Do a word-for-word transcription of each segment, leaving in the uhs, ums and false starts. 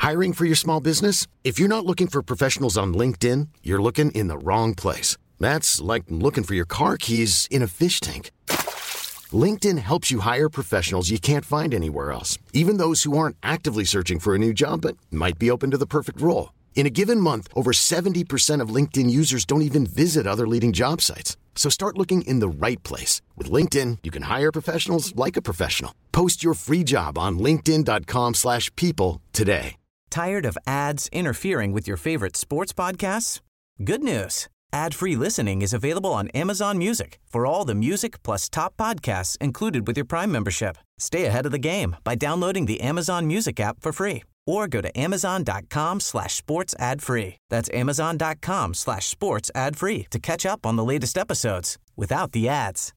Hiring for your small business? If you're not looking for professionals on LinkedIn, you're looking in the wrong place. That's like looking for your car keys in a fish tank. LinkedIn helps you hire professionals you can't find anywhere else, even those who aren't actively searching for a new job but might be open to the perfect role. In a given month, over seventy percent of LinkedIn users don't even visit other leading job sites. So start looking in the right place. With LinkedIn, you can hire professionals like a professional. Post your free job on linkedin.com slash people today. Tired of ads interfering with your favorite sports podcasts? Good news. Ad-free listening is available on Amazon Music for all the music plus top podcasts included with your Prime membership. Stay ahead of the game by downloading the Amazon Music app for free or go to amazon.com slash sports ad free. That's amazon.com slash sports ad free to catch up on the latest episodes without the ads.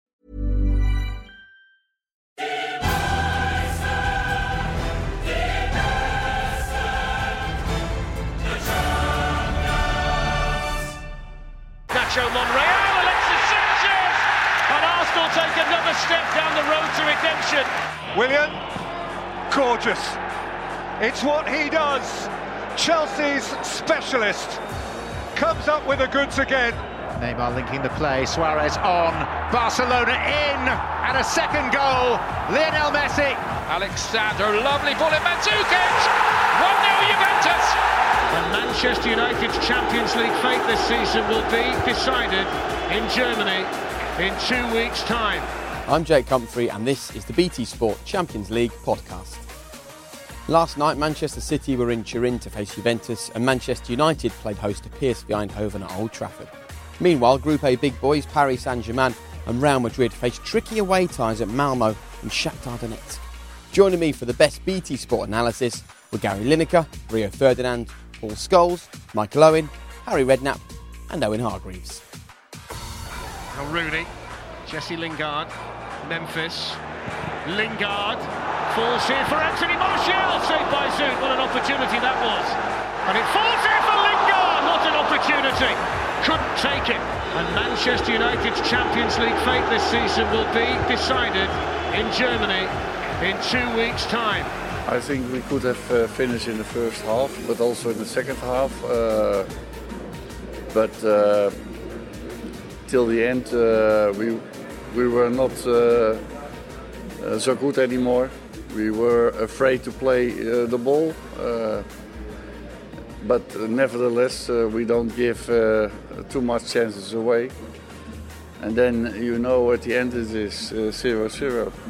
Nacho Monreal, Alexis Sanchez, and Arsenal take another step down the road to redemption. Willian, gorgeous. It's what he does. Chelsea's specialist comes up with the goods again. Neymar linking the play, Suarez on, Barcelona in, and a second goal, Lionel Messi. Alexander, lovely ball in Mandzukic, one nil Juventus. And Manchester United's Champions League fate this season will be decided in Germany in two weeks' time. I'm Jake Humphrey and this is the B T Sport Champions League podcast. Last night, Manchester City were in Turin to face Juventus and Manchester United played host to P S V Eindhoven at Old Trafford. Meanwhile, Group A big boys Paris Saint-Germain and Real Madrid faced tricky away ties at Malmo and Shakhtar Donetsk. Joining me for the best B T Sport analysis were Gary Lineker, Rio Ferdinand, Paul Scholes, Michael Owen, Harry Redknapp and Owen Hargreaves. Now Rooney, Jesse Lingard, Memphis, Lingard falls here for Anthony Martial, saved by Zoot, what an opportunity that was. And it falls here for Lingard, what an opportunity, couldn't take it. And Manchester United's Champions League fate this season will be decided in Germany in two weeks' time. I think we could have uh, finished in the first half, but also in the second half. Uh, but uh, till the end, uh, we we were not uh, uh, so good anymore. We were afraid to play uh, the ball, uh, but uh, nevertheless, uh, we don't give uh, too much chances away. And then you know at the end it is zero zero. Uh,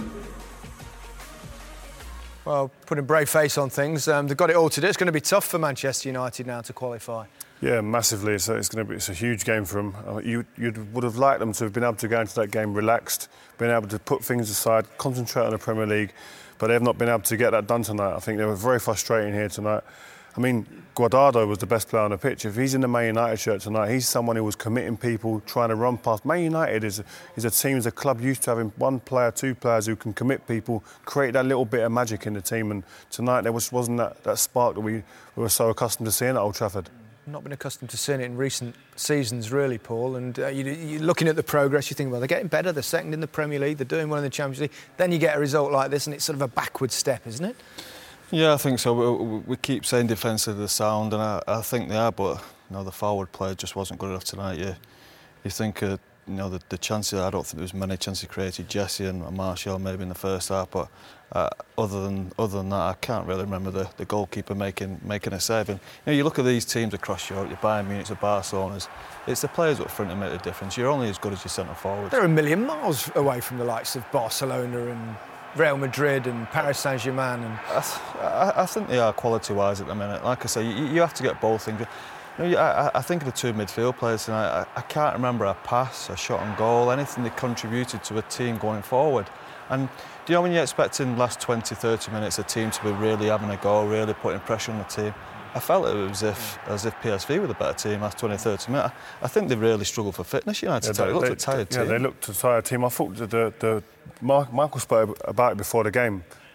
Well, putting a brave face on things, um, they've got it all to do. It's going to be tough for Manchester United now to qualify. Yeah, massively. It's, it's going to be it's a huge game for them. Uh, you you would have liked them to have been able to go into that game relaxed, been able to put things aside, concentrate on the Premier League, but they've not been able to get that done tonight. I think they were very frustrating here tonight. I mean, Guardado was the best player on the pitch. If he's in the Man United shirt tonight, he's someone who was committing people, trying to run past. Man United is a, is a team, is a club used to having one player, two players who can commit people, create that little bit of magic in the team. And tonight there was, wasn't that, that spark that we, we were so accustomed to seeing at Old Trafford. Not been accustomed to seeing it in recent seasons, really, Paul. And uh, you, you're looking at the progress, you think, well, they're getting better. They're second in the Premier League. They're doing well in the Champions League. Then you get a result like this, and it's sort of a backward step, isn't it? Yeah, I think so. We, we keep saying defensively sound, and I, I think they are, but you know, the forward play just wasn't good enough tonight. You, you think, uh, you know, the, the chances. I don't think there was many chances created. Jesse and Martial maybe in the first half, but uh, other than other than that, I can't really remember the, the goalkeeper making making a save. And you know, you look at these teams across Europe, your Bayern Munich, the Barcelonas. It's the players up front that make the difference. You're only as good as your centre forward. They're a million miles away from the likes of Barcelona and Real Madrid and Paris Saint-Germain. And I, th- I, I think they are quality-wise at the minute. Like I say, you, you have to get both things. You know, I, I think of the two midfield players tonight. I, I can't remember a pass, a shot on goal, anything they contributed to a team going forward. And do you know when you're expecting last twenty, thirty minutes a team to be really having a go, really putting pressure on the team? I felt it was as if, as if P S V were the better team last twenty, thirty minutes. I, I think they really struggled for fitness, United. Yeah, they, they looked a tired yeah, team. Yeah, they looked a tired team. I thought the, the, the Michael spoke about it before the game.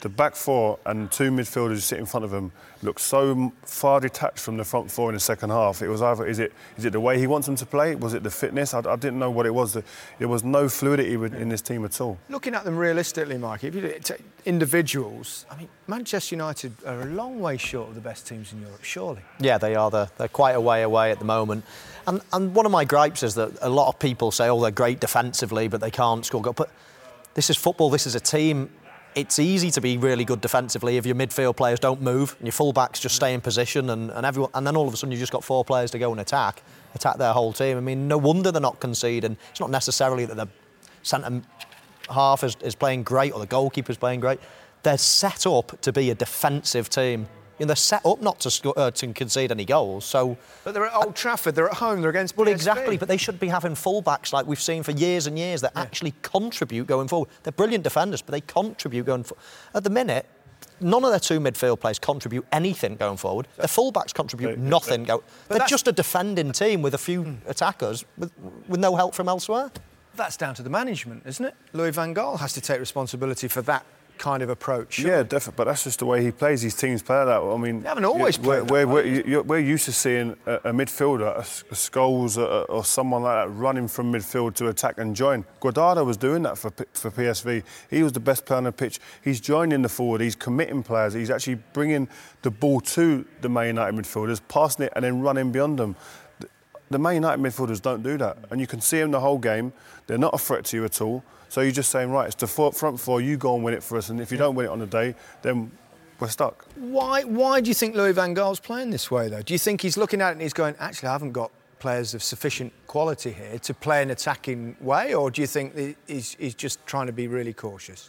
the back four and two midfielders sit in front of him looked so far detached from the front four in the second half. It was either, is it is it the way he wants them to play? Was it the fitness? I, I didn't know what it was. There was no fluidity in this team at all. Looking at them realistically, Mike, if you take individuals, I mean, Manchester United are a long way short of the best teams in Europe, surely. Yeah, they are. They're, they're quite a way away at the moment. And, and one of my gripes is that a lot of people say, oh, they're great defensively, but they can't score goals. But this is football, this is a team. It's easy to be really good defensively if your midfield players don't move and your full-backs just stay in position and, and everyone, and then all of a sudden you've just got four players to go and attack, attack their whole team. I mean, no wonder they're not conceding. It's not necessarily that the centre half is, is playing great or the goalkeeper's playing great. They're set up to be a defensive team. You know, they're set up not to, score, uh, to concede any goals, so... But they're at Old Trafford, they're at home, they're against Well, P S V. exactly, but they should be having full-backs like we've seen for years and years that yeah. actually contribute going forward. They're brilliant defenders, but they contribute going forward. At the minute, none of their two midfield players contribute anything going forward. Their full-backs contribute they, nothing. They, go. They're just a defending team with a few mm. attackers with, with no help from elsewhere. That's down to the management, isn't it? Louis van Gaal has to take responsibility for that kind of approach. Sure. Yeah, definitely. But that's just the way he plays. His teams play like that. I mean, they haven't always we're, played we're, that we're, we're, we're used to seeing a, a midfielder, a, a Scholes, a, or someone like that running from midfield to attack and join. Guardado was doing that for for P S V. He was the best player on the pitch. He's joining the forward. He's committing players. He's actually bringing the ball to the Man United midfielders, passing it and then running beyond them. The, the Man United midfielders don't do that, and you can see them the whole game. They're not a threat to you at all. So you're just saying, right, it's the front four, you go and win it for us, and if you don't win it on the day, then we're stuck. Why Why do you think Louis van Gaal's playing this way, though? Do you think he's looking at it and he's going, actually, I haven't got players of sufficient quality here to play an attacking way, or do you think he's, he's just trying to be really cautious?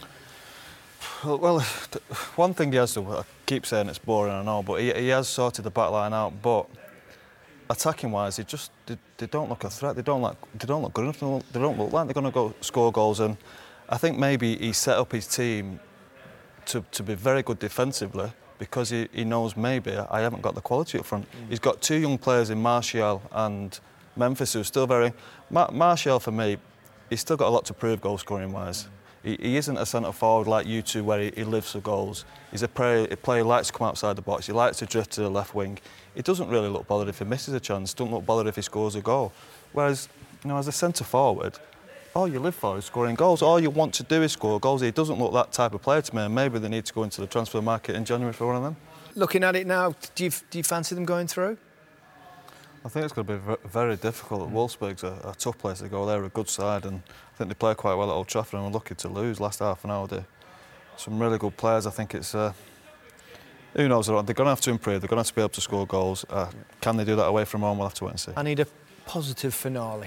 Well, one thing he has to, I keep saying it's boring, I know, but he, he has sorted the back line out, but attacking-wise, they just they, they don't look a threat. They don't like they don't look good enough. They don't, they don't look like they're going to go score goals. And I think maybe he set up his team to to be very good defensively because he, he knows maybe I haven't got the quality up front. Mm. He's got two young players in Martial and Memphis who are still very. Mar- Martial for me, he's still got a lot to prove goal scoring wise. He, he isn't a centre forward like you two where he, he lives for goals. He's a player, a player who likes to come outside the box. He likes to drift to the left wing. He doesn't really look bothered if he misses a chance. Doesn't look bothered if he scores a goal. Whereas, you know, as a centre forward, all you live for is scoring goals. All you want to do is score goals. He doesn't look that type of player to me. And maybe they need to go into the transfer market in January for one of them. Looking at it now, do you do you fancy them going through? I think it's going to be very difficult. Wolfsburg's a, a tough place to go. They're a good side, and I think they play quite well at Old Trafford, and we're lucky to lose last half an hour. They, some really good players. I think it's. Uh, who knows? They're going to have to improve. They're going to have to be able to score goals. Uh, can they do that away from home? We'll have to wait and see. I need a positive finale.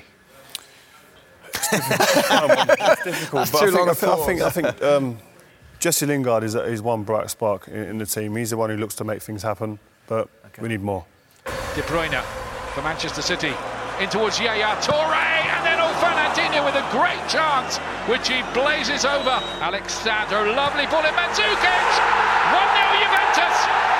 It's difficult. It's difficult. That's too long a pause. I think. I think um, Jesse Lingard is, is one bright spark in, in the team. He's the one who looks to make things happen, but okay. we need more. De Bruyne for Manchester City, in towards Yaya Toure, and then oh, Fernandinho with a great chance, which he blazes over. Alex Sandro, lovely ball in Mandzukic, one nil Juventus.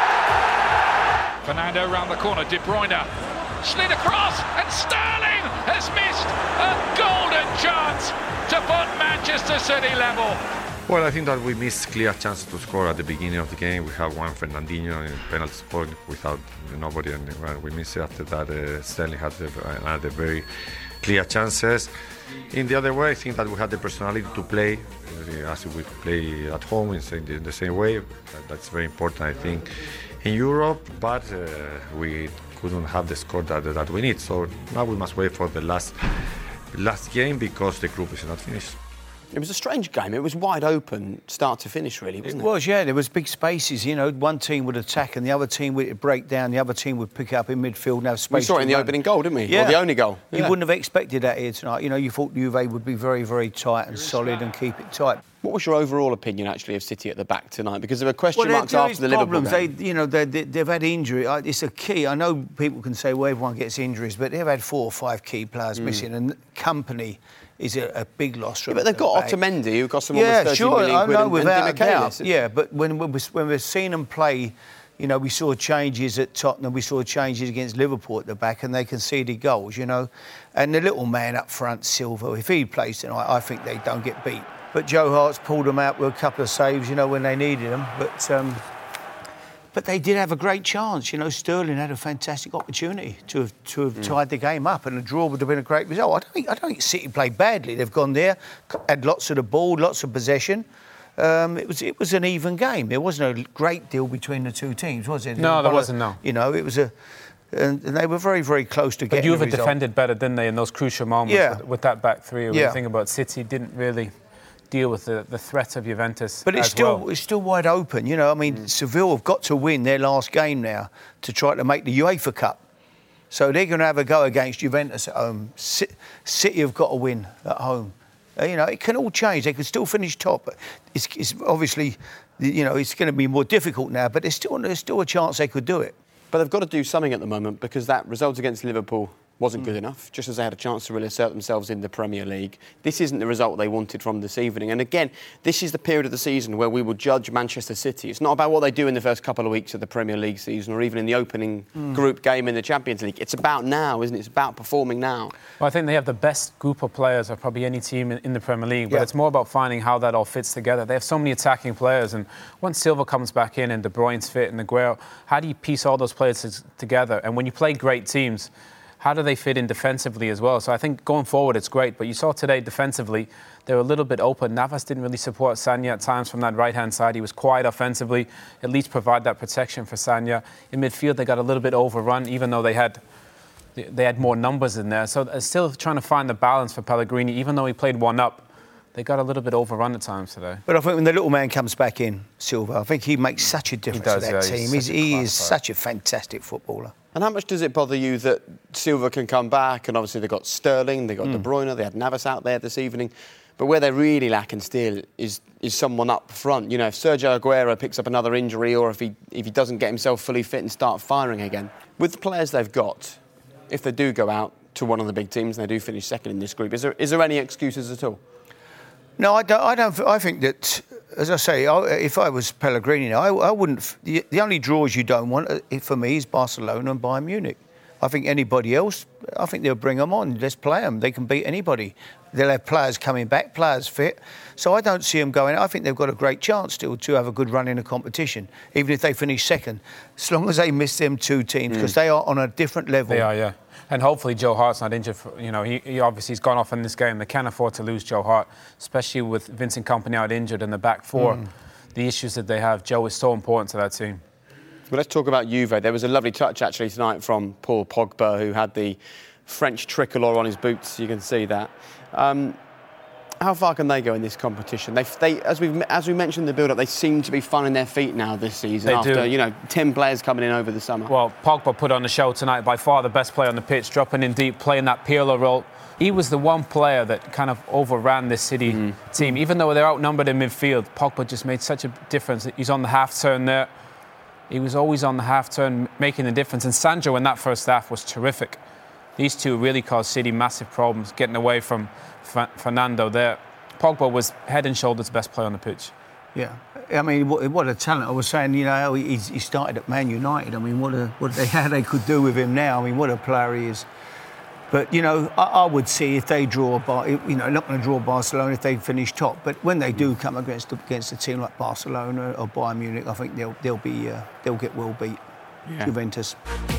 Fernando round the corner, De Bruyne, slid across, and Sterling has missed a golden chance to put Manchester City level. Well, I think that we missed clear chances to score at the beginning of the game. We had one Fernandinho in penalty spot without nobody, and we missed it. After that, uh, Sterling had another very clear chances. In the other way, I think that we had the personality to play uh, as we play at home in the, in the same way. That's very important, I think, in Europe. But uh, we couldn't have the score that that we need. So now we must wait for the last last game because the group is not finished. It was a strange game. It was wide open, start to finish, really, wasn't it? It was, yeah. There was big spaces. You know, one team would attack and the other team would break down. The other team would pick up in midfield and have space. We saw it in the run. opening goal, didn't we? Yeah. Or the only goal. You yeah. wouldn't have expected that here tonight. You know, you thought Juve would be very, very tight and solid and keep it tight. What was your overall opinion, actually, of City at the back tonight? Because there were question well, marks after the Liverpool problems. game. They, you know, they, they, they've had injury. It's a key. I know people can say, well, everyone gets injuries, but they've had four or five key players mm. missing, and Company is a, a big loss. Yeah, but they've got Otamendi, who cost them yeah, almost thirty sure, million quid, I know, and, without and a doubt. Yeah, but when, when, we, when we've seen them play, you know, we saw changes at Tottenham, we saw changes against Liverpool at the back, and they conceded goals, you know. And the little man up front, Silva, if he plays tonight, I think they don't get beat. but Joe Hart's pulled them out with a couple of saves, you know, when they needed them. But um, but they did have a great chance. You know, Sterling had a fantastic opportunity to have, to have mm. tied the game up, and a draw would have been a great result. I don't think I don't think City played badly. They've gone there, had lots of the ball, lots of possession. Um, it was it was an even game. There wasn't a great deal between the two teams, was it? No, there wasn't. No. You know, it was a. And they were very, very close to but getting. But Juve defended better, didn't they, in those crucial moments yeah. with, with that back three? When yeah. you think about City, didn't really deal with the, the threat of Juventus. But it's as still well. it's still wide open. You know, I mean, mm. Seville have got to win their last game now to try to make the UEFA Cup. So they're going to have a go against Juventus at home. City have got to win at home. You know, it can all change. They can still finish top. It's, it's obviously, you know, it's going to be more difficult now. But there's still there's still a chance they could do it. But they've got to do something at the moment because that result against Liverpool wasn't mm. good enough, just as they had a chance to really assert themselves in the Premier League. This isn't the result they wanted from this evening. And again, this is the period of the season where we will judge Manchester City. It's not about what they do in the first couple of weeks of the Premier League season or even in the opening mm. group game in the Champions League. It's about now, isn't it? It's about performing now. Well, I think they have the best group of players of probably any team in, in the Premier League, but yeah. it's more about finding how that all fits together. They have so many attacking players, and once Silva comes back in and De Bruyne's fit and Aguero, how do you piece all those players together? And when you play great teams, how do they fit in defensively as well? So I think going forward it's great, but you saw today defensively they were a little bit open. Navas didn't really support Sagna at times from that right-hand side. He was quiet offensively, at least provide that protection for Sagna. In midfield they got a little bit overrun, even though they had they had more numbers in there. So they're still trying to find the balance for Pellegrini, even though he played one up. They got a little bit overrun at times today. But I think when the little man comes back in, Silva, I think he makes such a difference does, to that yeah, team. he's He's, he is such a fantastic footballer. And how much does it bother you that Silva can come back? And obviously they've got Sterling, they've got Mm. De Bruyne, they had Navas out there this evening. But where they're really lacking still is is someone up front. You know, if Sergio Aguero picks up another injury or if he if he doesn't get himself fully fit and start firing again. With the players they've got, if they do go out to one of the big teams and they do finish second in this group, is there is there any excuses at all? No, I don't. I, don't, I think that, as I say, I, if I was Pellegrini, I, I wouldn't. The, the only draws you don't want, uh, for me, is Barcelona and Bayern Munich. I think anybody else, I think they'll bring them on. Let's play them. They can beat anybody. They'll have players coming back, players fit. So I don't see them going. I think they've got a great chance still to have a good run in the competition, even if they finish second, as long as they miss them two teams, because mm. they are on a different level. They are, yeah. And hopefully Joe Hart's not injured. For, you know, he, he obviously has gone off in this game. They can't afford to lose Joe Hart, especially with Vincent Kompany out injured in the back four. Mm. The issues that they have, Joe is so important to that team. Well, let's talk about Juve. There was a lovely touch actually tonight from Paul Pogba, who had the French tricolour on his boots. You can see that. Um, how far can they go in this competition? They, they, as we as we mentioned in the build-up, they seem to be finding their feet now this season. They after do. you know ten players coming in over the summer. Well, Pogba put on the show tonight. By far the best player on the pitch, dropping in deep, playing that Pirlo role. He was the one player that kind of overran this City mm. team. Even though they're outnumbered in midfield, Pogba just made such a difference. He's on the half turn there. He was always on the half turn, making the difference. And Sandro in that first half was terrific. These two really caused City massive problems, getting away from F- Fernando there. Pogba was head and shoulders best player on the pitch. Yeah, I mean, what, what a talent. I was saying, you know, he, he started at Man United. I mean, what a what they how they could do with him now. I mean, what a player he is. But you know, I, I would see if they draw, Bar, you know, not going to draw Barcelona if they finish top. But when they do come against against a team like Barcelona or Bayern Munich, I think they'll they'll be uh, they'll get well beat. Yeah. Juventus.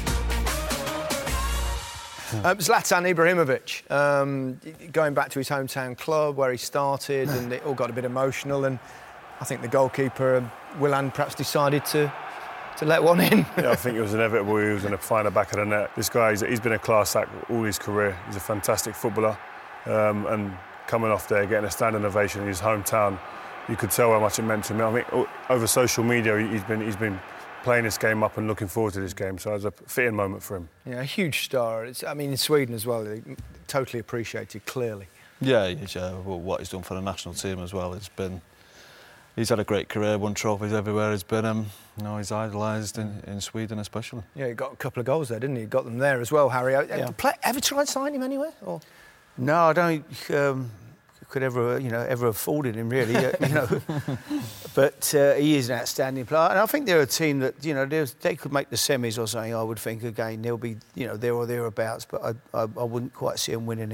Uh, Zlatan Ibrahimovic, um, going back to his hometown club where he started, and it all got a bit emotional. And I think the goalkeeper, Willan, perhaps decided to to let one in. Yeah, I think it was inevitable he was going to find the back of the net. This guy, he's, he's been a class act all his career. He's a fantastic footballer, um, and coming off there, getting a standing ovation in his hometown, you could tell how much it meant to him. I think over social media, he's been he's been. playing this game up and looking forward to this game, so it was a fitting moment for him. Yeah, a huge star. It's, I mean, in Sweden as well, totally appreciated, clearly. Yeah, he's, uh, what he's done for the national team as well. It's been, he's had a great career, won trophies everywhere he's been. Um, you know, he's idolised in, in Sweden especially. Yeah, he got a couple of goals there, didn't he? He got them there as well, Harry. Yeah. Play, ever tried signing him anywhere? Or? No, I don't. Um, could ever, you know, ever afforded him really, you know. But uh, he is an outstanding player, and I think they're a team that, you know, they could make the semis or something. I would think again they'll be, you know, there or thereabouts, but I, I, I wouldn't quite see them winning it.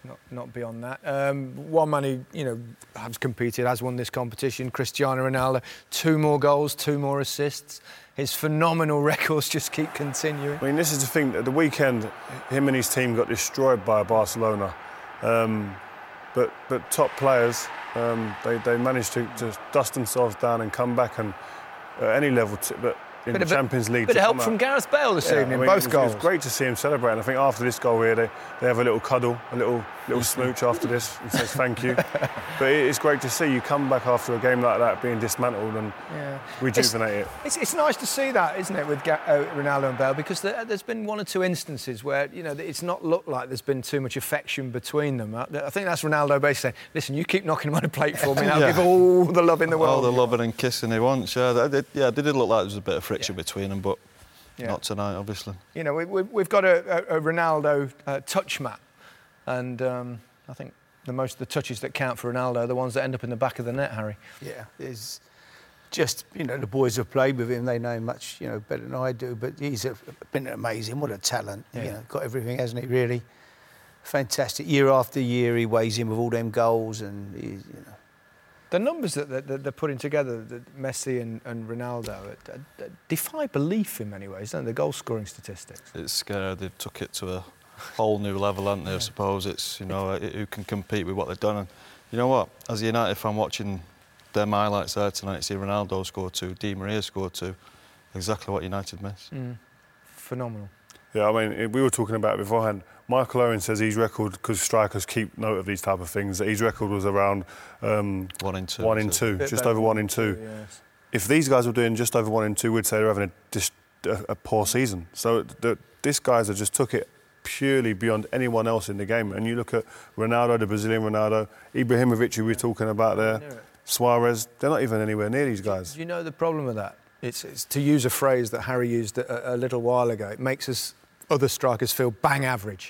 not not beyond that. Um, one man who, you know, has competed, has won this competition, Cristiano Ronaldo. Two more goals, two more assists. His phenomenal records just keep continuing. I mean, this is the thing. At the weekend, him and his team got destroyed by Barcelona. Um, but but top players, um, they they managed to, to dust themselves down and come back and at any level. To, but in bit the of, Champions League, bit of help out. from Gareth Bale this yeah, evening, I mean, both it was, goals. It was great to see him celebrate. And I think after this goal here, they, they have a little cuddle, a little little smooch after this, and says thank you. But it's great to see you come back after a game like that, being dismantled and yeah. rejuvenate it's, it. It's, it's nice to see that, isn't it, with Ga- uh, Ronaldo and Bale, because there, there's been one or two instances where, you know, it's not looked like there's been too much affection between them. I, I think that's Ronaldo basically saying, listen, you keep knocking him on a plate for me and I'll Yeah. give all the love in the world. All the loving and kissing he wants, yeah. They did, yeah, they did look like there was a bit of friction Yeah. between them, but Yeah. not tonight, obviously. You know, we, we, we've got a, a, a Ronaldo uh, touch map, and um, I think the most of the touches that count for Ronaldo are the ones that end up in the back of the net, Harry. Yeah, there's just, you know, the boys have played with him. They know him much, you know, better than I do. But he's a, been amazing. What a talent. Yeah. You know, got everything, hasn't he, really? Fantastic. Year after year, he weighs in with all them goals and, he, you know. The numbers that they're, that they're putting together, that Messi and, and Ronaldo, it, it, it defy belief in many ways, don't they? The goal-scoring statistics. It's scary. They've took it to a whole new level, haven't they? I suppose it's, you know, who can compete with what they've done. And you know what? As a United fan watching them highlights there tonight, see Ronaldo score two, Di Maria score two, exactly what United miss. Mm. Phenomenal. Yeah, I mean, we were talking about it beforehand. Michael Owen says his record, because strikers keep note of these type of things, that his record was around um, one in two, one in two, just over one in two. Yes. If these guys were doing just over one in two, we'd say they're having a, dis- a, a poor season. So the, these guys have just took it purely beyond anyone else in the game. And you look at Ronaldo, the Brazilian Ronaldo, Ibrahimovic, who we were talking about there, Suarez, they're not even anywhere near these guys. Do you know the problem with that? It's, it's to use a phrase that Harry used a, a little while ago. It makes us other strikers feel bang average.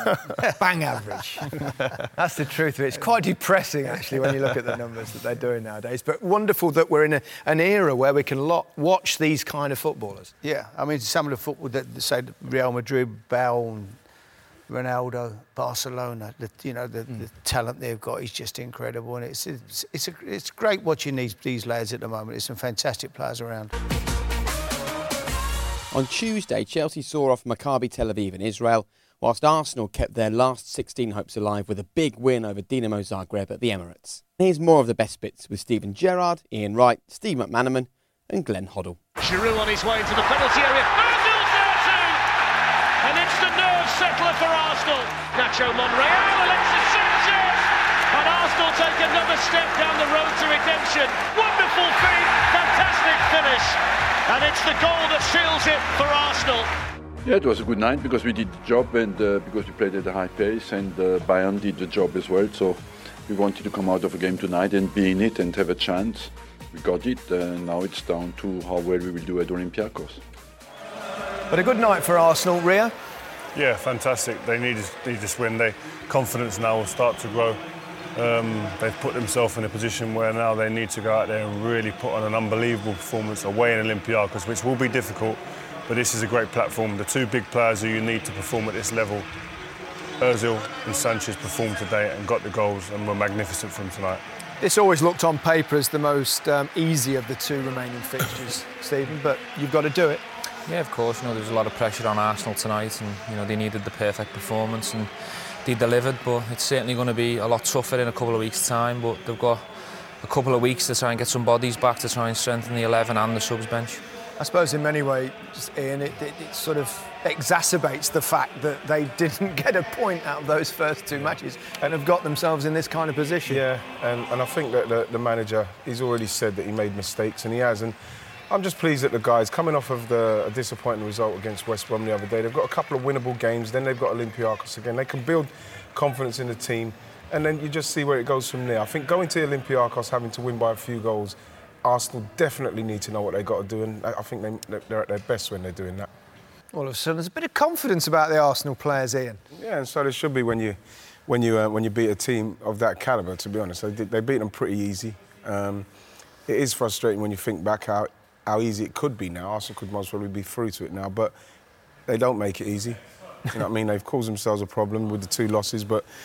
Bang average. That's the truth of it. It's quite depressing, actually, when you look at the numbers that they're doing nowadays. But wonderful that we're in a, an era where we can lo- watch these kind of footballers. Yeah, I mean, some of the football that say Real Madrid, Bale, Ronaldo, Barcelona, the, you know, the, mm. the talent they've got is just incredible, and it's it's it's, a, it's great watching these these lads at the moment. There's some fantastic players around. On Tuesday, Chelsea saw off Maccabi Tel Aviv in Israel, whilst Arsenal kept their last sixteen hopes alive with a big win over Dinamo Zagreb at the Emirates. Here's more of the best bits with Steven Gerrard, Ian Wright, Steve McManaman and Glenn Hoddle. Giroud on his way into the penalty area. Arsenal's there too! And it's the nerve settler for Arsenal. Nacho Monreal, Alexis Sanchez! And Arsenal take another step down the road to redemption. Wonderful feat, fantastic finish. And it's the goal that seals it for Arsenal. Yeah, it was a good night because we did the job and uh, because we played at a high pace, and uh, Bayern did the job as well. So we wanted to come out of a game tonight and be in it and have a chance. We got it, and now it's down to how well we will do at Olympiacos. But a good night for Arsenal, Ria. Yeah, fantastic. They need, need this win. Their confidence now will start to grow. Um, they've put themselves in a position where now they need to go out there and really put on an unbelievable performance away in Olympiacos, which will be difficult, but this is a great platform. The two big players who you need to perform at this level, Ozil and Sanchez, performed today and got the goals and were magnificent from tonight. This always looked on paper as the most um, easy of the two remaining fixtures, Stephen, but you've got to do it. Yeah, of course. You know, there was a lot of pressure on Arsenal tonight, and you know they needed the perfect performance, and they delivered. But it's certainly going to be a lot tougher in a couple of weeks' time. But they've got a couple of weeks to try and get some bodies back to try and strengthen the eleven and the subs bench. I suppose in many ways, Ian, it, it, it sort of exacerbates the fact that they didn't get a point out of those first two matches and have got themselves in this kind of position. Yeah, and, and I think that the, the manager, he's already said that he made mistakes, and he has. And I'm just pleased that the guys, coming off of the a disappointing result against West Brom the other day, they've got a couple of winnable games, then they've got Olympiacos again. They can build confidence in the team, and then you just see where it goes from there. I think going to Olympiacos, having to win by a few goals, Arsenal definitely need to know what they've got to do, and I think they, they're at their best when they're doing that. All of a sudden, there's a bit of confidence about the Arsenal players, Ian. Yeah, and so there should be when you, when you, uh, when you beat a team of that calibre. To be honest, they, did, they beat them pretty easy. Um, it is frustrating when you think back how how easy it could be now. Arsenal could most probably be through to it now, but they don't make it easy. You know what I mean? They've caused themselves a problem with the two losses, but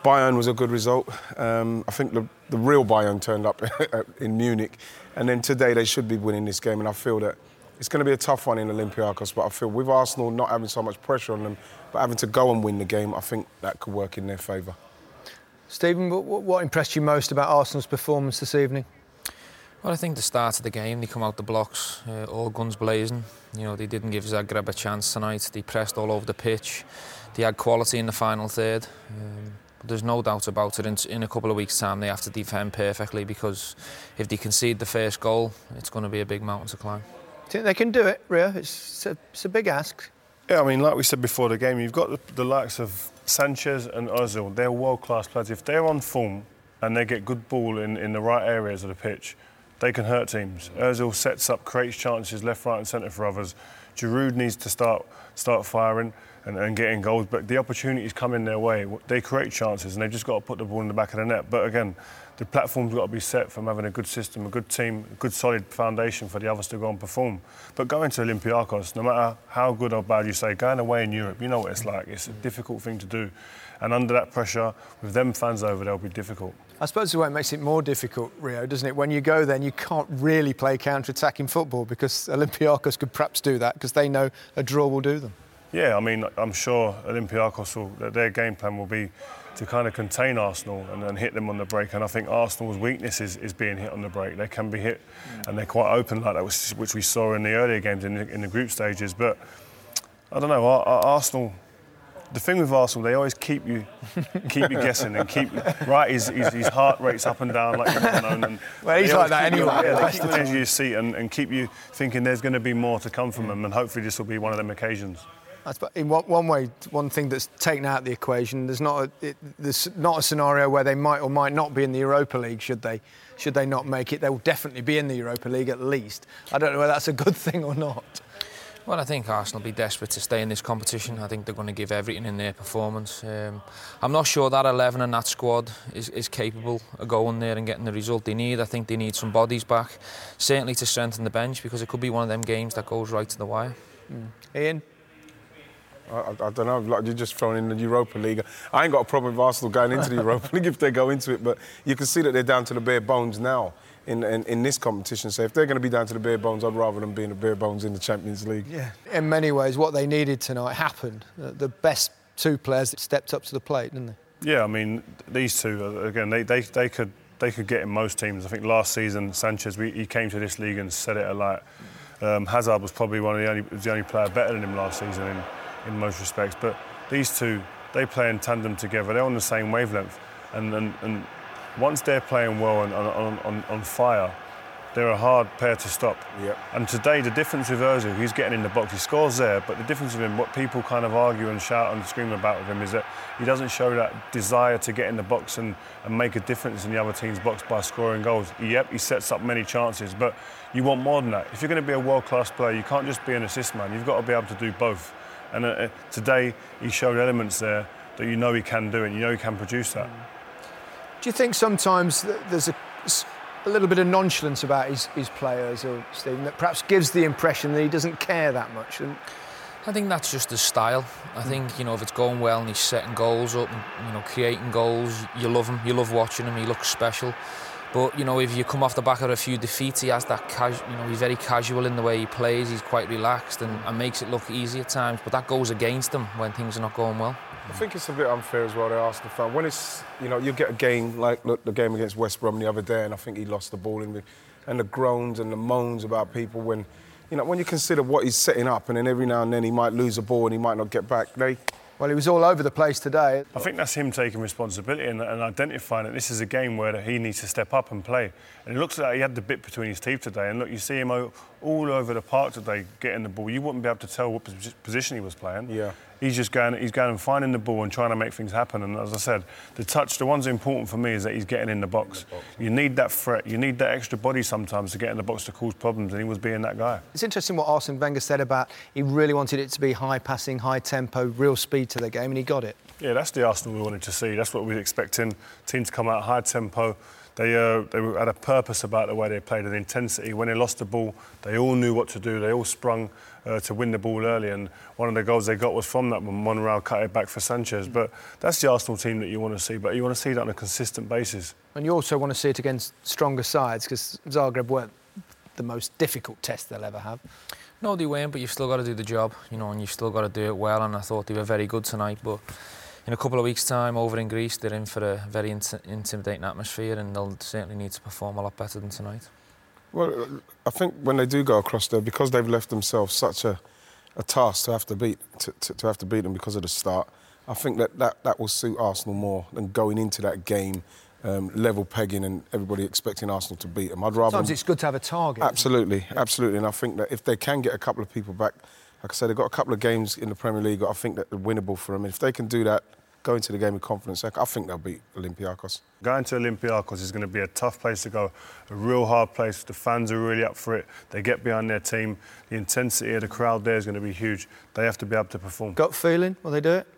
Bayern was a good result. Um, I think the, the real Bayern turned up in Munich. And then today they should be winning this game. And I feel that it's going to be a tough one in Olympiacos. But I feel with Arsenal not having so much pressure on them, but having to go and win the game, I think that could work in their favour. Stephen, what, what impressed you most about Arsenal's performance this evening? Well, I think the start of the game, they come out the blocks, uh, all guns blazing. You know, they didn't give Zagreb a chance tonight. They pressed all over the pitch. They had quality in the final third. Um, but there's no doubt about it. In, in a couple of weeks' time, they have to defend perfectly, because if they concede the first goal, it's going to be a big mountain to climb. Do you think they can do it, Rio? It's a, it's a big ask. Yeah, I mean, like we said before the game, you've got the, the likes of Sanchez and Ozil. They're world-class players. If they're on form and they get good ball in, in the right areas of the pitch, they can hurt teams. Ozil sets up, creates chances left, right and centre for others. Giroud needs to start start firing and, and getting goals, but the opportunities come in their way. They create chances and they've just got to put the ball in the back of the net. But again, the platform's got to be set from having a good system, a good team, a good solid foundation for the others to go and perform. But going to Olympiacos, no matter how good or bad you say, going away in Europe, you know what it's like. It's a difficult thing to do. And under that pressure, with them fans over there, it'll be difficult. I suppose the way it makes it more difficult, Rio, doesn't it? When you go there and you can't really play counter-attacking football, because Olympiacos could perhaps do that because they know a draw will do them. Yeah, I mean, I'm sure Olympiacos, will, their game plan will be to kind of contain Arsenal and, and hit them on the break. And I think Arsenal's weakness is, is being hit on the break. They can be hit mm. and they're quite open like that, which, which we saw in the earlier games in the, in the group stages. But I don't know, our, our Arsenal... The thing with Arsenal, they always keep you, keep you guessing and keep right. His, his, his heart rates up and down like you know. And well, he's like that anyway. You, yeah, they keep you on the edge of your seat and, and keep you thinking there's going to be more to come from them, and hopefully this will be one of them occasions. In one, one way, one thing that's taken out of the equation, there's not a, it, there's not a scenario where they might or might not be in the Europa League. Should they, should they not make it, they will definitely be in the Europa League at least. I don't know whether that's a good thing or not. Well, I think Arsenal will be desperate to stay in this competition. I think they're going to give everything in their performance. Um, I'm not sure that eleven and that squad is, is capable of going there and getting the result they need. I think they need some bodies back, certainly to strengthen the bench, because it could be one of them games that goes right to the wire. Mm. Ian? I, I don't know, like you're just throwing in the Europa League. I ain't got a problem with Arsenal going into the Europa League if they go into it, but you can see that they're down to the bare bones now. In, in, in this competition. So if they're going to be down to the bare bones, I'd rather them be in the bare bones in the Champions League. Yeah. In many ways, what they needed tonight happened. The best two players that stepped up to the plate, didn't they? Yeah, I mean, these two, again, they, they, they could they could get in most teams. I think last season, Sanchez, we, he came to this league and set it alight. Um, Hazard was probably one of the only, the only player better than him last season in, in most respects. But these two, they play in tandem together. They're on the same wavelength. And, and, and once they're playing well and on, on, on fire, they're a hard pair to stop. Yep. And today, the difference with Ozil, he's getting in the box, he scores there, but the difference with him, what people kind of argue and shout and scream about with him, is that he doesn't show that desire to get in the box and, and make a difference in the other team's box by scoring goals. Yep, he sets up many chances, but you want more than that. If you're going to be a world-class player, you can't just be an assist man, you've got to be able to do both. And uh, today, he showed elements there that you know he can do, and you know he can produce that. Do you think sometimes there's a, a little bit of nonchalance about his, his players, or Stephen, that perhaps gives the impression that he doesn't care that much? And I think that's just his style. I think, you know, if it's going well and he's setting goals up and, you know, creating goals, you love him, you love watching him, he looks special. But, you know, if you come off the back of a few defeats, he has that, casu you know, he's very casual in the way he plays, he's quite relaxed and, and makes it look easy at times, but that goes against him when things are not going well. I think it's a bit unfair as well, the Arsenal fan. When it's, you know, you get a game like look, the game against West Brom the other day, and I think he lost the ball in the, and the groans and the moans about people when, you know, when you consider what he's setting up, and then every now and then he might lose a ball and he might not get back. They, well, he was all over the place today. I think that's him taking responsibility and, and identifying that this is a game where he needs to step up and play. And it looks like he had the bit between his teeth today. And look, you see him all, all over the park today getting the ball. You wouldn't be able to tell what position he was playing. Yeah. He's just going, he's going and finding the ball and trying to make things happen. And as I said, the touch, the one's important for me is that he's getting in the box. In the box. You need that threat. You need that extra body sometimes to get in the box to cause problems, and he was being that guy. It's interesting what Arsene Wenger said about he really wanted it to be high passing, high tempo, real speed to the game, and he got it. Yeah, that's the Arsenal we wanted to see. That's what we were expecting. Team to come out high tempo, They uh, they had a purpose about the way they played, and the intensity. When they lost the ball, they all knew what to do. They all sprung uh, to win the ball early, and one of the goals they got was from that when Monreal cut it back for Sanchez. But that's the Arsenal team that you want to see, but you want to see that on a consistent basis. And you also want to see it against stronger sides, because Zagreb weren't the most difficult test they'll ever have. No, they weren't, but you've still got to do the job, you know, and you've still got to do it well, and I thought they were very good tonight, but in a couple of weeks' time over in Greece, they're in for a very int intimidating atmosphere, and they'll certainly need to perform a lot better than tonight. Well, I think when they do go across there, because they've left themselves such a, a task to have to beat to, to, to have to beat them because of the start, I think that, that that will suit Arsenal more than going into that game um, level pegging and everybody expecting Arsenal to beat them. I'd rather. Sometimes it's good to have a target. Absolutely, absolutely, and I think that if they can get a couple of people back, like I said, they've got a couple of games in the Premier League I think that are winnable for them. If they can do that, go into the game with confidence, I think they'll beat Olympiacos. Going to Olympiacos is going to be a tough place to go, a real hard place. The fans are really up for it. They get behind their team. The intensity of the crowd there is going to be huge. They have to be able to perform. Gut feeling? Will they do it?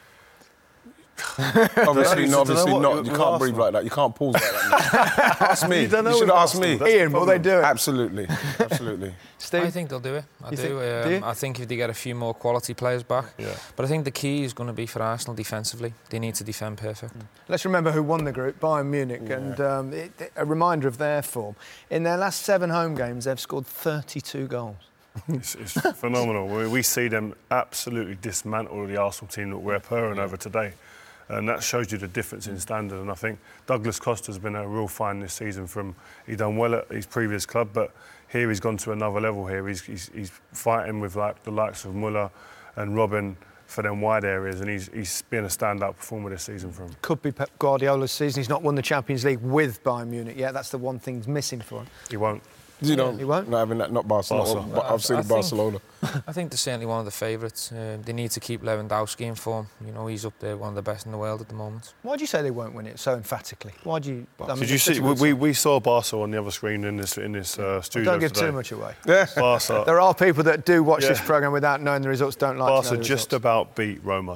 Obviously, no, obviously not. You can't breathe like that. You can't pause like that. Ask me. You, you should ask me. Ian, will they do it? Absolutely, absolutely. Steve? I think they'll do it. I you do. Think, um, do you? I think if they get a few more quality players back. Yeah. But I think the key is going to be for Arsenal defensively. They need to defend perfect. Mm. Let's remember who won the group, Bayern Munich, yeah. and um, it, a reminder of their form. In their last seven home games, they've scored thirty-two goals. It's, it's phenomenal. We, we see them absolutely dismantle the Arsenal team that we're purring over today. And that shows you the difference in standard. And I think Douglas Costa's been a real find this season. From he done well at his previous club, but here he's gone to another level. Here he's he's, he's fighting with like the likes of Muller and Robin for them wide areas, and he's he's been a standout performer this season for him. Could be Pep Guardiola's season. He's not won the Champions League with Bayern Munich yet. That's the one thing he's missing for him. He won't. You know, he won't. Not having that, not Barcelona. But I've seen I Barcelona. Think, I think they're certainly one of the favourites. Uh, they need to keep Lewandowski in form. You know, he's up there, one of the best in the world at the moment. Why do you say they won't win it so emphatically? Why do you? I mean, Did you see? We, we saw Barca on the other screen in this in this uh, studio. Well, don't give today. too much away. Yeah. Barca. There are people that do watch Yeah. this programme without knowing the results. Don't like. Barca to know the just results. about beat Roma.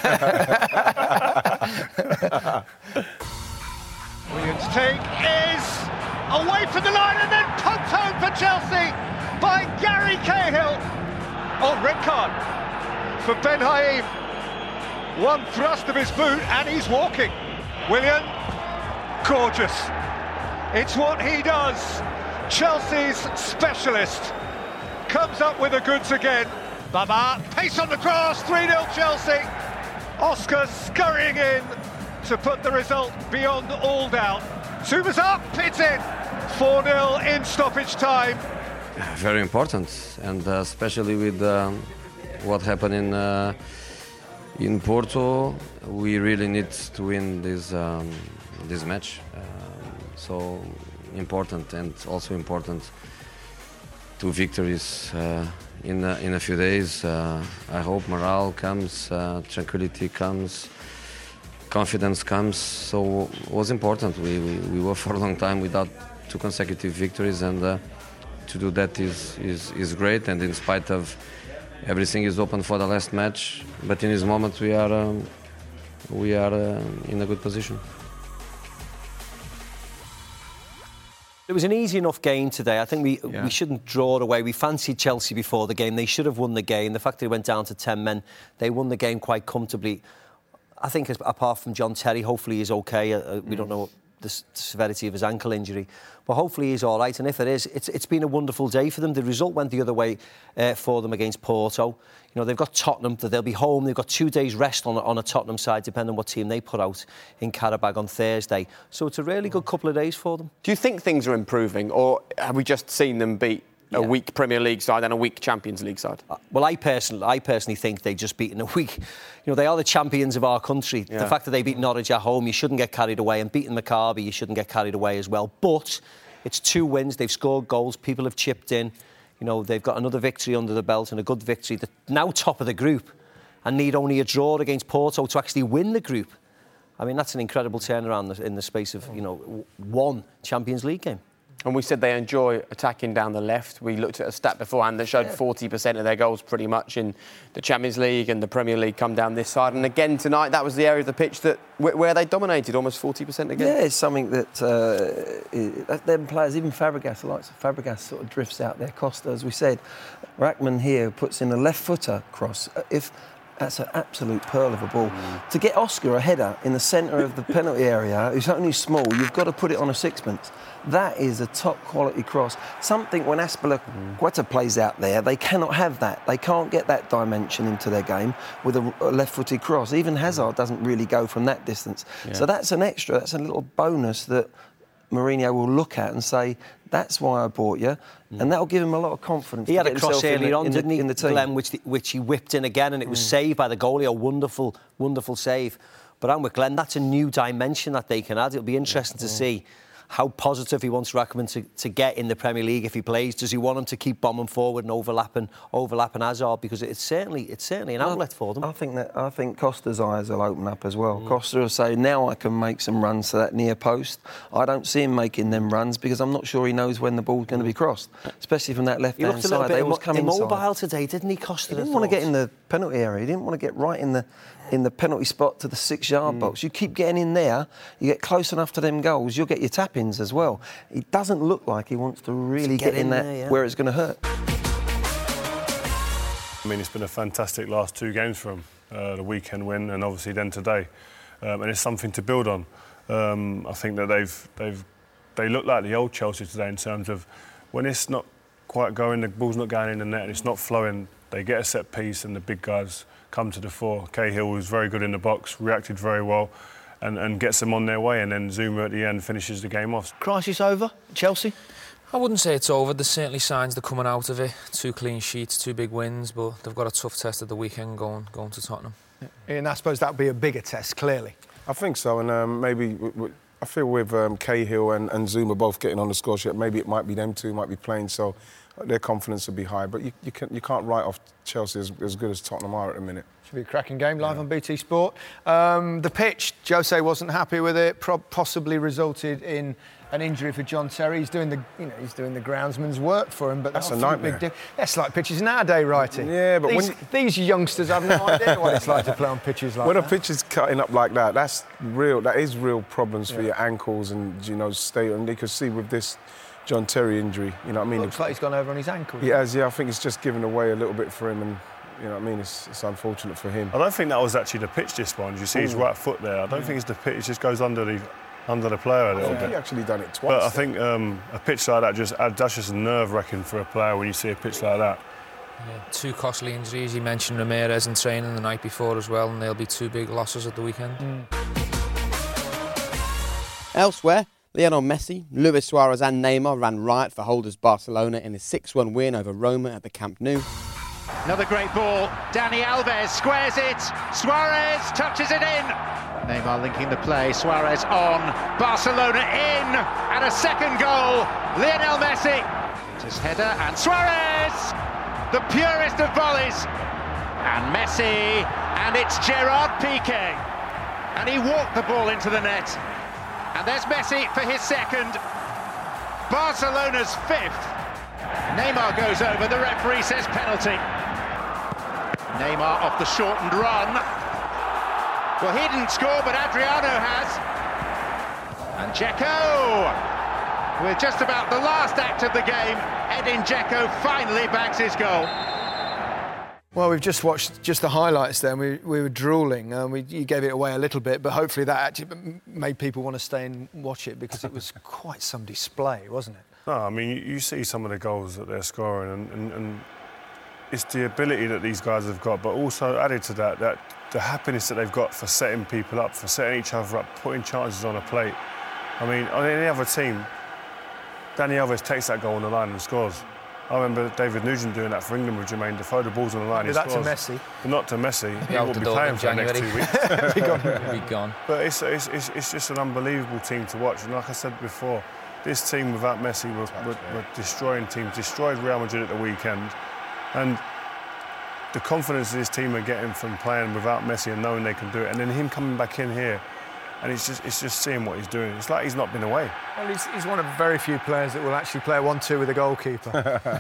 Williams' take is away from the line and then poked home for Chelsea by Gary Cahill. Oh, red card for Ben Haim. One thrust of his boot and he's walking. Willian, gorgeous. It's what he does. Chelsea's specialist comes up with the goods again. Baba, pace on the cross, three nil Chelsea. Oscar scurrying in to put the result beyond all doubt. Zuma's up, it's in. four nil in stoppage time. Very important, and uh, especially with um, what happened in uh, in Porto, we really need to win this um, this match. Um, so important, and also important two victories uh, in a, in a few days. Uh, I hope morale comes, uh, tranquility comes, confidence comes. So it was important. We, we we were for a long time without two consecutive victories, and uh, to do that is, is is great. And in spite of everything is open for the last match, but in this moment we are um, we are uh, in a good position. It was an easy enough game today. I think we Yeah. we shouldn't draw it away. We fancied Chelsea before the game. They should have won the game. The fact that it went down to ten men, they won the game quite comfortably. I think, as, apart from John Terry, hopefully he's okay. Uh, we don't know the s- severity of his ankle injury, but hopefully he's all right. And if it is, it's it's been a wonderful day for them. The result went the other way uh, for them against Porto. You know, they've got Tottenham, that they'll be home. They've got two days rest on, on a Tottenham side, depending on what team they put out in Karabag on Thursday. So it's a really good couple of days for them. Do you think things are improving, or have we just seen them beat a Yeah. weak Premier League side and a weak Champions League side? Uh, Well, I personally, I personally think they've just beaten a weak. You know, they are the champions of our country. Yeah. The fact that they beat Norwich at home, you shouldn't get carried away. And beating Maccabi, you shouldn't get carried away as well. But it's two wins. They've scored goals. People have chipped in. You know, they've got another victory under the belt and a good victory. They're now top of the group and need only a draw against Porto to actually win the group. I mean, that's an incredible turnaround in the space of, you know, one Champions League game. And we said they enjoy attacking down the left. We looked at a stat beforehand that showed yeah. forty percent of their goals pretty much in the Champions League and the Premier League come down this side. And again tonight, that was the area of the pitch that where they dominated, almost forty percent again. Yeah, it's something that uh, them players, even Fabregas, the likes of Fabregas sort of drifts out there. Costa, as we said, Rackman here puts in a left footer cross. If That's an absolute pearl of a ball. Mm. To get Oscar a header in the centre of the penalty area, who's only small, you've got to put it on a sixpence. That is a top-quality cross. Something when Azpilicueta mm. plays out there, they cannot have that. They can't get that dimension into their game with a, a left-footed cross. Even Hazard doesn't really go from that distance. Yeah. So that's an extra, that's a little bonus that Mourinho will look at and say, that's why I bought you, mm. and that'll give him a lot of confidence. He had a cross earlier on, didn't he, in the team, Glenn, which, the, which he whipped in again, and it was mm. saved by the goalie. A wonderful, wonderful save. But I'm with Glenn. That's a new dimension that they can add. It'll be interesting yeah. to see how positive he wants Rackman to, to get in the Premier League if he plays. Does he want him to keep bombing forward and overlapping, overlapping Hazard? Because it's certainly, it's certainly an outlet for them. I think that I think Costa's eyes will open up as well. Mm. Costa will say, now I can make some runs to that near post. I don't see him making them runs because I'm not sure he knows when the ball's going to be crossed, especially from that left-hand side. They always come inside. Immobile today, didn't he, Costa? He didn't want to get in the penalty area. He didn't want to get right in the in the penalty spot to the six-yard mm. box. You keep getting in there, you get close enough to them goals, you'll get your tap-ins as well. It doesn't look like he wants to really get, get in, in that there, yeah. where it's going to hurt. I mean, it's been a fantastic last two games for him. Uh, the weekend win and obviously then today. Um, and it's something to build on. Um, I think that they've, they've, they look like the old Chelsea today in terms of when it's not quite going, the ball's not going in the net and it's not flowing, they get a set piece and the big guys come to the fore. Cahill was very good in the box, reacted very well and, and gets them on their way, and then Zuma at the end finishes the game off. Crisis over, Chelsea? I wouldn't say it's over. There's certainly signs they're coming out of it. Two clean sheets, two big wins, but they've got a tough test at the weekend going, going to Tottenham. Yeah. And I suppose that would be a bigger test, clearly. I think so, and um, maybe... W- w- I feel with um, Cahill and, and Zuma both getting on the score sheet, maybe it might be them two might be playing, so their confidence will be high. But you, you, can, you can't write off Chelsea as, as good as Tottenham are at the minute. Should be a cracking game, live yeah. on B T Sport. Um, the pitch, Jose wasn't happy with it, pro- possibly resulted in an injury for John Terry. He's doing the, you know, he's doing the groundsman's work for him, but that's a nightmare. Big that's like pitches nowadays, righty. Yeah, but these, when you... these youngsters have no idea what it's like to play on pitches like when that. When a pitch is cutting up like that, that's real. That is real problems yeah. for your ankles and you know stay. And you can see with this John Terry injury, you know what I mean. Looks like he's gone over on his ankle. He has, yeah. I think it's just given away a little bit for him and. You know what I mean? It's, it's unfortunate for him. I don't think that was actually the pitch, this one. You see Ooh. his right foot there. I don't yeah. think it's the pitch. It just goes under the under the player a little yeah. bit. He actually done it twice. But I think um, a pitch like that, just that's just nerve-wracking for a player when you see a pitch like that. Yeah, two costly injuries. You mentioned Ramirez in training the night before as well, and there'll be two big losses at the weekend. Mm. Elsewhere, Lionel Messi, Luis Suarez and Neymar ran riot for holders Barcelona in a six one win over Roma at the Camp Nou. Another great ball. Dani Alves squares it. Suarez touches it in. Neymar linking the play. Suarez on. Barcelona in. And a second goal. Lionel Messi. His header and Suarez. The purest of volleys. And Messi. And it's Gerard Piqué. And he walked the ball into the net. And there's Messi for his second. Barcelona's fifth. Neymar goes over. The referee says penalty. Neymar off the shortened run. Well, he didn't score, but Adriano has. And Dzeko, with just about the last act of the game, Edin Dzeko finally bags his goal. Well, we've just watched just the highlights there, and we, we were drooling. Um, we, you gave it away a little bit, but hopefully that actually made people want to stay and watch it because it was quite some display, wasn't it? No, I mean, you, you see some of the goals that they're scoring, and, and, and it's the ability that these guys have got, but also added to that, that the happiness that they've got for setting people up, for setting each other up, putting chances on a plate. I mean, on any other team, Dani Alves takes that goal on the line and scores. I remember David Nugent doing that for England with Jermaine Defoe. The ball's on the line, he that scores. to Messi. But not to Messi. He will be playing for the next two weeks. Be gone. Be gone. But it's, it's, it's, it's just an unbelievable team to watch. And like I said before, this team without Messi were, were, were destroying teams, destroyed Real Madrid at the weekend. And the confidence this team are getting from playing without Messi and knowing they can do it, and then him coming back in here, and it's just it's just seeing what he's doing. It's like he's not been away. Well, he's, he's one of very few players that will actually play a one two with a goalkeeper.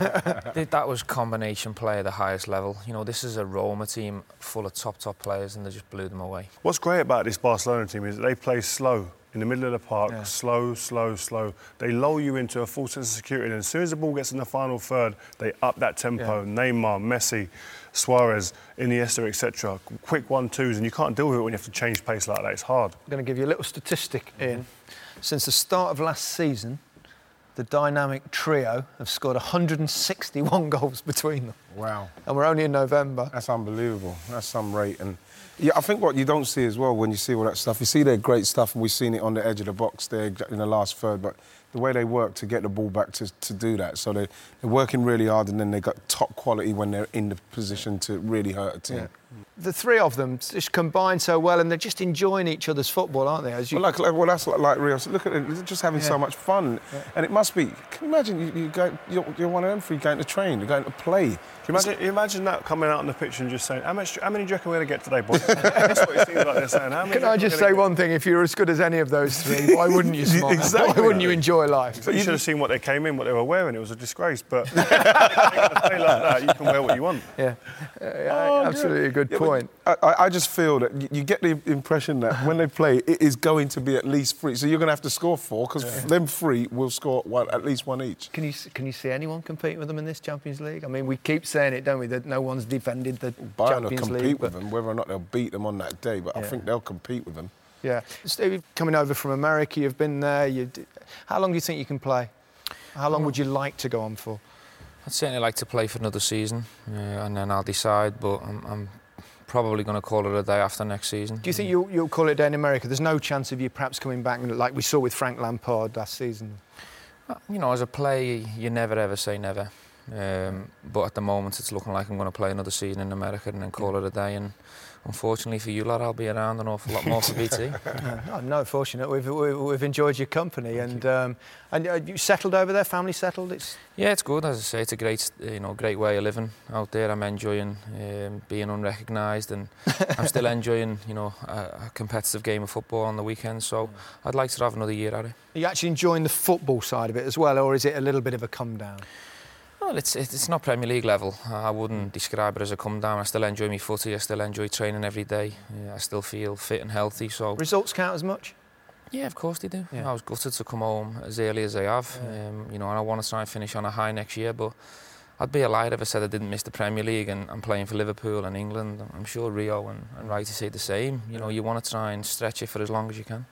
That was combination play at the highest level. You know, this is a Roma team full of top, top players, and they just blew them away. What's great about this Barcelona team is that they play slow. In the middle of the park, Yeah. slow, slow, slow. They lull you into a false sense of security, and as soon as the ball gets in the final third, they up that tempo. Yeah. Neymar, Messi, Suarez, Iniesta, et cetera. Quick one-twos, and you can't deal with it when you have to change pace like that. It's hard. I'm going to give you a little statistic, Ian. Since the start of last season, the dynamic trio have scored one hundred sixty-one goals between them. Wow. And we're only in November. That's unbelievable. That's some rate. And yeah, I think what you don't see as well when you see all that stuff, you see their great stuff, and we've seen it on the edge of the box there in the last third, but the way they work to get the ball back to, to do that. So they, they're working really hard, and then they got top quality when they're in the position to really hurt a team. Yeah. The three of them just combine so well, and they're just enjoying each other's football, aren't they? As you... Well, like, like, well, that's like, like Rio. So look at it, they're just having Yeah. so much fun. Yeah. And it must be, can you imagine, you, you go, you're, you're one of them three going to train, you're going to play. Do you imagine, you imagine that coming out on the pitch and just saying, how, much, how many do you reckon we're going to get today, boys? That's what it seems like they're saying. How many Can do you I reckon just we're say gonna one thing? If you're as good as any of those three, why wouldn't you smile? Exactly. Why wouldn't you enjoy life? But you should have seen what they came in, what they were wearing. It was a disgrace. But if you're going to play like that, you can wear what you want. Yeah, uh, oh, absolutely a good Yeah, point. I, I just feel that you, you get the impression that when they play, it is going to be at least three. So you're going to have to score four, because Yeah. them three will score one, at least one each. Can you can you see anyone compete with them in this Champions League? I mean, we keep saying it, don't we? That no one's defended the Bayern will Champions compete League. with them, whether or not they'll beat them on that day, but I Yeah. think they'll compete with them. Yeah, Steve, coming over from America, you've been there. You, d- how long do you think you can play? How long would you like to go on for? I'd certainly like to play for another season, uh, and then I'll decide, but I'm, I'm probably going to call it a day after next season. Do you think you'll, you'll call it a day in America? There's no chance of you perhaps coming back like we saw with Frank Lampard last season? You know, as a player, you never ever say never. Um, but at the moment, it's looking like I'm going to play another season in America and then call it a day. And unfortunately for you lot, I'll be around an awful lot more for B T. no, no, fortunate. We've, we've we've enjoyed your company, and um, and uh, you settled over there. Family settled. It's Yeah, it's good. As I say, it's a great, you know, great way of living out there. I'm enjoying um, being unrecognised, and I'm still enjoying, you know, a, a competitive game of football on the weekends. So I'd like to have another year at it. Are you actually enjoying the football side of it as well, or is it a little bit of a come down? Well, it's it's not Premier League level. I wouldn't describe it as a come down. I still enjoy my footy. I still enjoy training every day. Yeah, I still feel fit and healthy. So results count as much? Yeah, of course they do. Yeah. I was gutted to come home as early as I have. Yeah. Um, you know, and I want to try and finish on a high next year. But I'd be a liar if I said I didn't miss the Premier League and I'm playing for Liverpool and England. I'm sure Rio and, and Righty say the same. You know, you want to try and stretch it for as long as you can.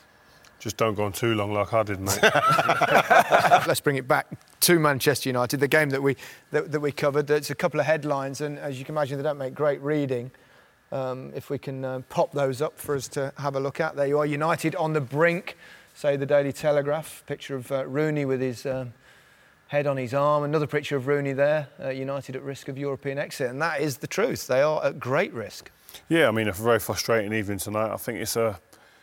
Just don't go on too long like I did, mate. Let's bring it back to Manchester United, the game that we that, that we covered. There's a couple of headlines, and as you can imagine, they don't make great reading. Um, if we can uh, pop those up for us to have a look at. There you are, United on the brink, say the Daily Telegraph. Picture of uh, Rooney with his um, head on his arm. Another picture of Rooney there. Uh, United at risk of European exit, and that is the truth. They are at great risk. Yeah, I mean, a very frustrating evening tonight. I think it's a...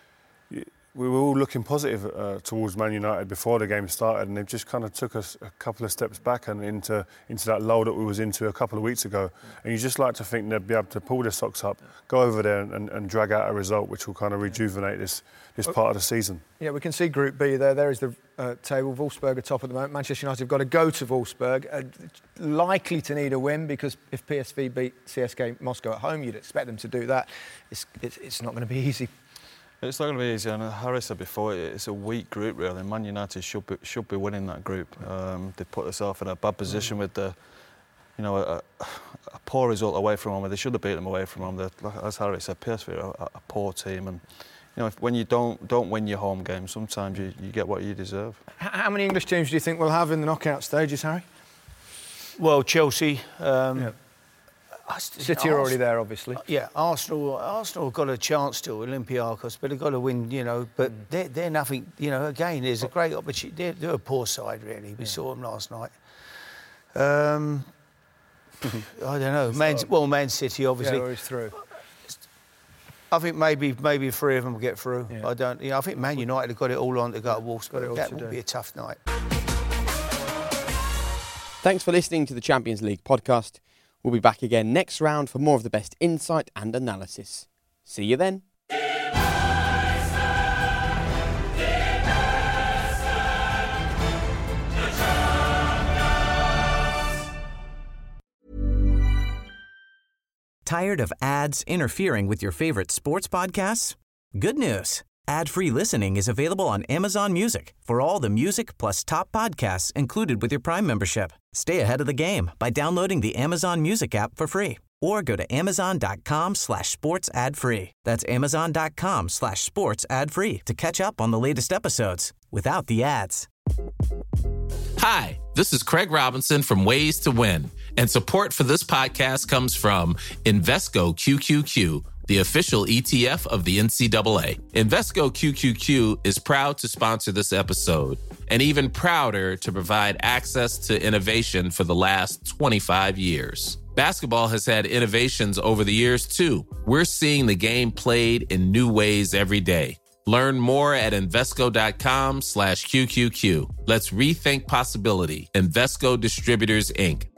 We were all looking positive uh, towards Man United before the game started, and they've just kind of took us a couple of steps back and into into that lull that we was into a couple of weeks ago. And you just like to think they'd be able to pull their socks up, go over there and, and drag out a result which will kind of rejuvenate this this part of the season. Yeah, we can see Group B there. There is the uh, table. Wolfsburg are top at the moment. Manchester United have got to go to Wolfsburg. Uh, likely to need a win, because if P S V beat C S K Moscow at home, you'd expect them to do that. It's, it's, it's not going to be easy. It's not going to be easy, and Harry said before, it's a weak group really. Man United should be, should be winning that group. Um, they put themselves in a bad position mm. with the, you know, a, a poor result away from home. They should have beat them away from home. They're, as Harry said, P S V are a, a poor team, and you know, if, when you don't don't win your home game, sometimes you, you get what you deserve. How many English teams do you think we'll have in the knockout stages, Harry? Well, Chelsea. Um, yeah. City are already there, obviously. Yeah, Arsenal. Arsenal have got a chance still, Olympiacos, but they've got to win, you know. But mm. they're, they're nothing, you know. Again, there's a great opportunity. They're, they're a poor side, really. We yeah. saw them last night. Um, I don't know. Man, well, Man City, obviously. Yeah, he's through. I think maybe maybe three of them will get through. Yeah. I don't. You know, I think Man United have got it all on to go to Wolfsburg. That to will do. be a tough night. Thanks for listening to the Champions League podcast. We'll be back again next round for more of the best insight and analysis. See you then. Tired of ads interfering with your favorite sports podcasts? Good news. Ad-free listening is available on Amazon Music for all the music plus top podcasts included with your Prime membership. Stay ahead of the game by downloading the Amazon Music app for free or go to amazon.com slash sports ad free. That's amazon.com slash sports ad free to catch up on the latest episodes without the ads. Hi, this is Craig Robinson from Ways to Win, and support for this podcast comes from Invesco Q Q Q, the official E T F of the N C double A. Invesco Q Q Q is proud to sponsor this episode, and even prouder to provide access to innovation for the last twenty-five years. Basketball has had innovations over the years, too. We're seeing the game played in new ways every day. Learn more at Invesco.com slash QQQ. Let's rethink possibility. Invesco Distributors, Incorporated.